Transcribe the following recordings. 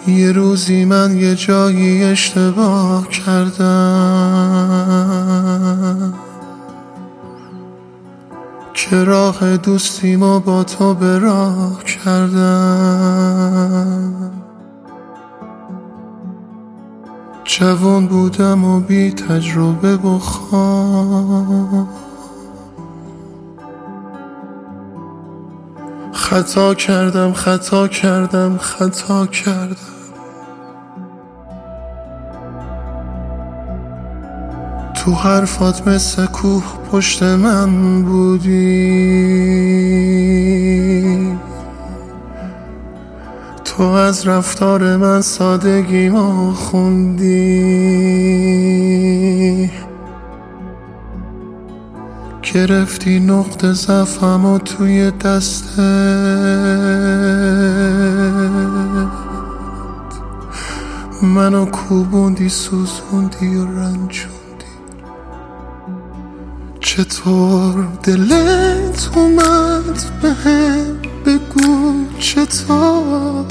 یه روزی من یه جایی اشتباه کردم که راه دوستیمو با تو به راه کردم. جوان بودم و بی تجربه و خام، خطا کردم تو حرفات مثل کوه پشت من بودی، تو از رفتار من سادگیمو خوندی، گرفتی نقطه ضعفمو توی دستت، منو کوبوندی سوزوندی و رنجوندی. چطور دلت اومد بهم بگو، چطور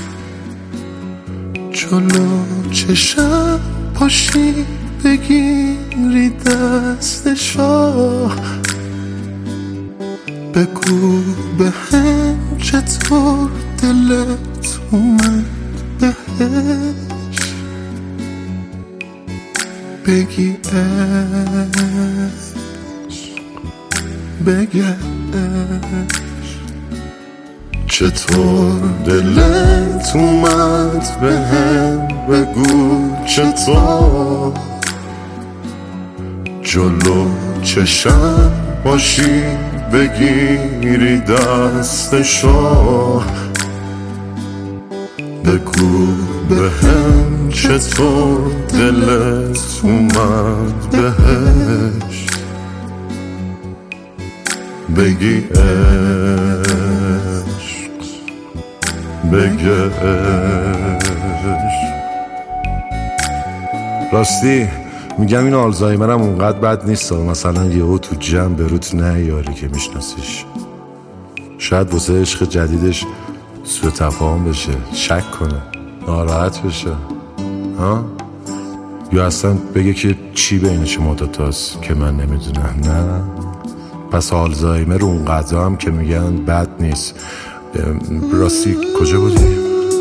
جلو چشم پاشی بگیری دستشو، بگو بهم چطور دلت اومد بهش بگی بگش. چطور دلت اومد بهم بگو، چطور جلو چشم باشی بگیری دستشو، بگو بهم چطور دلت اومد بهش بگی عشق بگش. راستی میگم این آلزایمرم اونقدر بد نیست، مثلا یهو تو جمع به روت نیاری که میشناسیش، شاید واسه عشق جدیدش سوء تفاهم بشه، شک کنه، ناراحت بشه، ها؟ یا اصلا بگه که چی بین شما دوتاست که من نمیدونم. نه، پس آلزایمر اونقدر هم که میگن بد نیست. راستی کجا بودی؟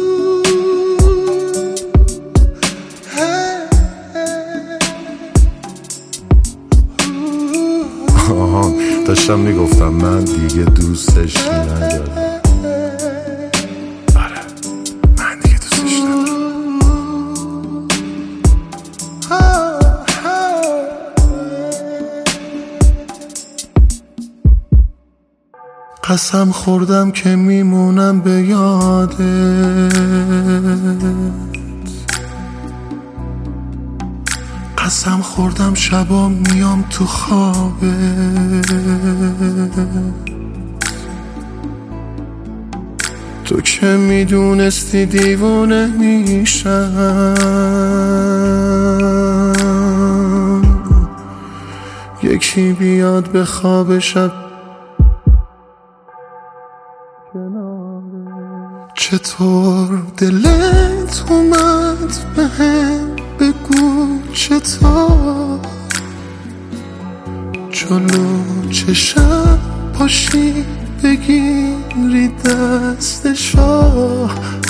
آها، داشتم میگفتم من دیگه دوستش ندارم. آره، من دیگه دوستش ندارم. قسم خوردم که میمونم به یادت، قسم خوردم شبا میام تو خوابت، تو که میدونستی دیوانه میشم، یکی بیاد به خواب شب. چطور دلت اومد بهم بگو، چطور جلو چشم پاشی بگیری دستشو،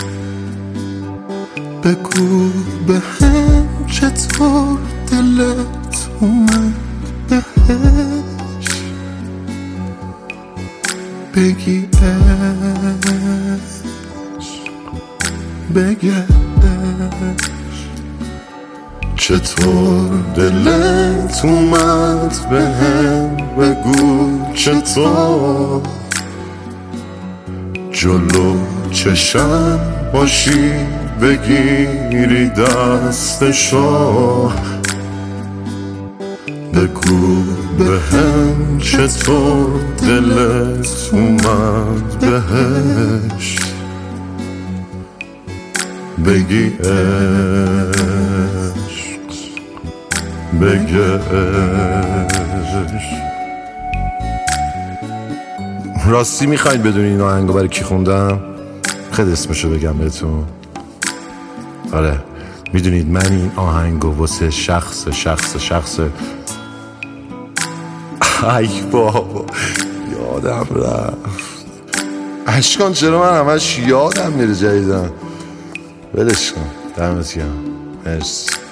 بگو بهم چطور دلت اومد بهش بگی بگش. چطور دلت اومد بهم بگو، چطور جلو چشم باشی بگیری دستشو، بگو بهم چطور دلت اومد بهش بگی عشق بگش. راستی میخواید بدونی این آهنگو برای کی خوندم؟ خیلی اسمشو بگم بهتون. آره میدونید من این آهنگو واسه شخص ای بابا یادم رفت اشکان، چرا من همش یادم میره جدیدن. ولش کن، دمت گرم، مرسی.